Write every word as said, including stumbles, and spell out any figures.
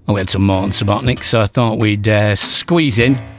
we had some Martin Subotnick, so I thought we'd uh, squeeze in